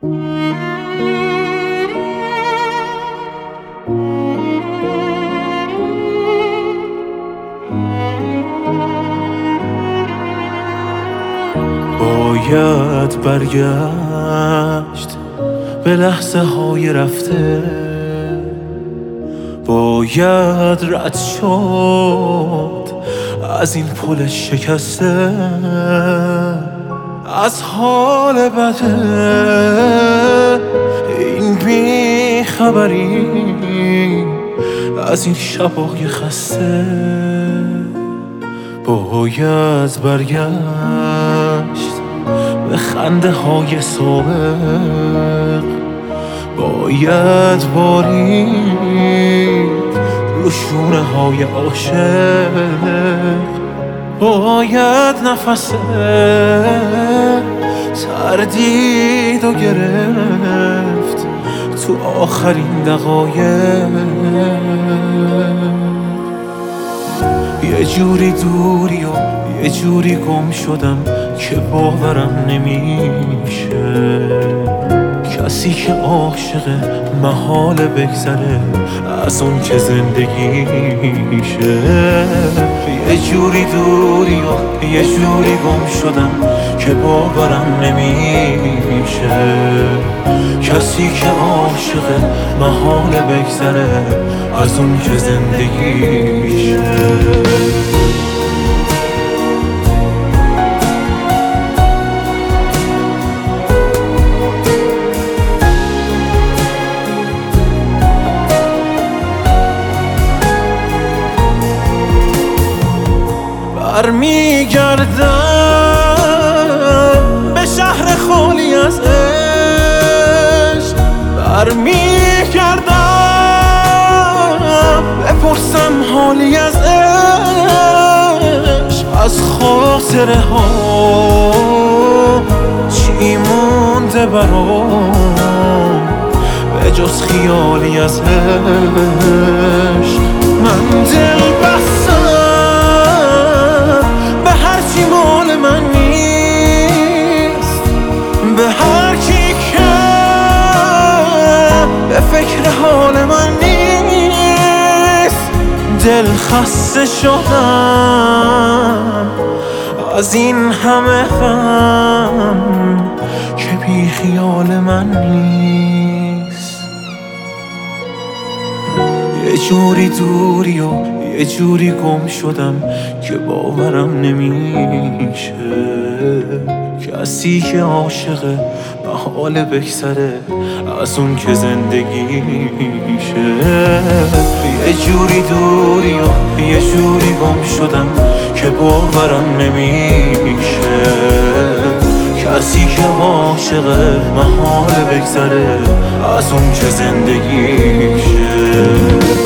باید برگشت به لحظه های رفته، باید رد شد از این پل شکسته، از حال بده این بیخبری، از این شبای خسته. باید برگشت به خنده های سابق، باید بارید رو شونه های عاشق، باید نفس تردید و گرفت تو آخرین دقایق. یه جوری دوری و یه جوری گم شدم که باورم نمیشه، کسی که عاشقه محاله بگذره از اون که زندگیشه. یه جوری دوری و یه جوری گم شدم که باورم نمیشه، کسی که عاشقه محاله بگذره از اون که زندگیشه. برمیگردم به شهر خالی از عشق، برمیگردم بپرسم حالی از عشق، از خاطره ها چی مونده برام به جز خیالی از عشق. من دل بستم به هرچی مال من نیست، به هر کی که به فکر حال من نیست. دل خسته شدم از این همه غم که بی خیال من نیست. یه جوری دوری و یه جوری گم شدم که باورم نمیشه، کسی که عاشقه محاله بگذره از اون که زندگیشه. یه جوری دوری و یه جوری گم شدم که باورم نمیشه، کسی که عاشقه محاله بگذره از اون که زندگیشه.